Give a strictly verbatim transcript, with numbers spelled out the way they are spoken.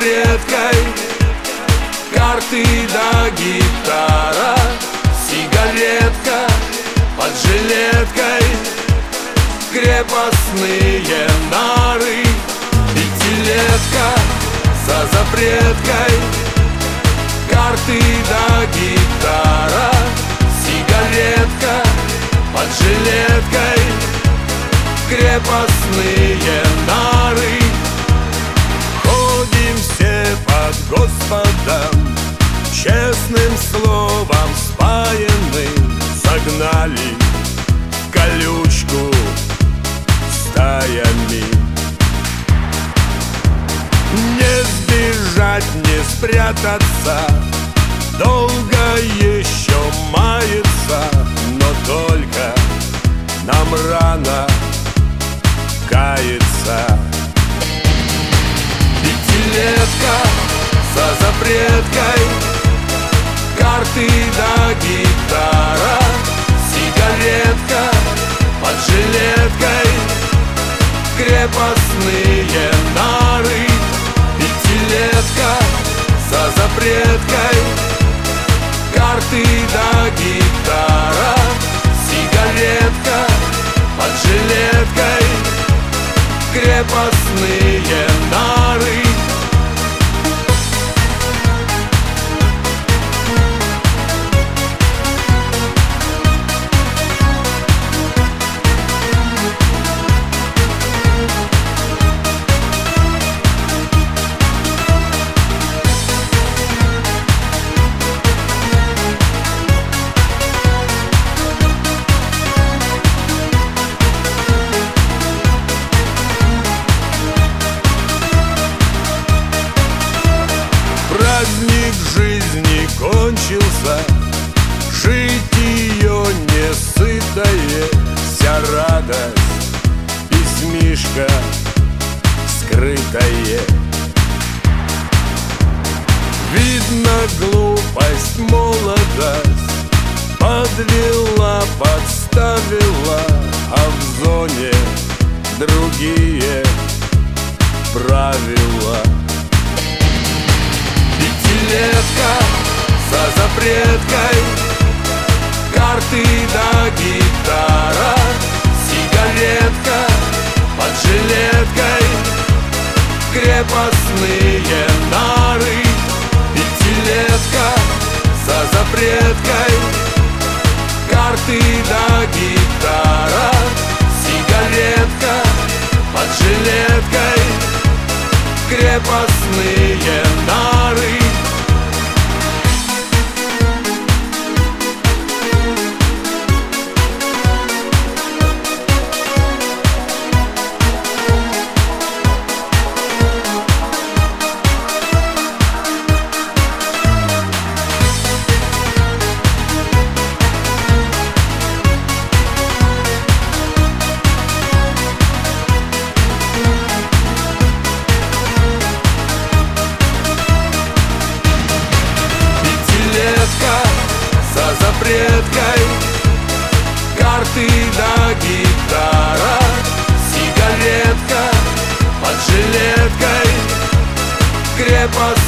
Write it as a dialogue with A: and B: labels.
A: запреткой, карты да гитара, сигаретка под жилеткой, крепостные нары, пятилетка за запреткой, карты да гитара, сигаретка под жилеткой, крепостные нары. Ходим все под Господом, честным словом спаянным, согнали колючку стаями. Не сбежать, не спрятаться, долго еще мается, но только нам рано каяться. Пятилетка за запреткой, карты да гитара, сигаретка под жилеткой, крепостные нары. Пятилетка за запреткой, карты да гитара, сигаретка под жилеткой, крепостные нары. Праздник жизни кончился, жить ее не сытое, вся радость, письмишко скрытое. Видно, глупость, молодость подвела, подставила, а в зоне другие правила. Пятилетка за запреткой, карты да гитара, сигаретка под жилеткой, крепостные нары. Пятилетка за запреткой, карты да гитара, сигаретка под жилеткой, крепостные нары. За запреткой, карты да гитара, сигаретка под жилеткой, крепость.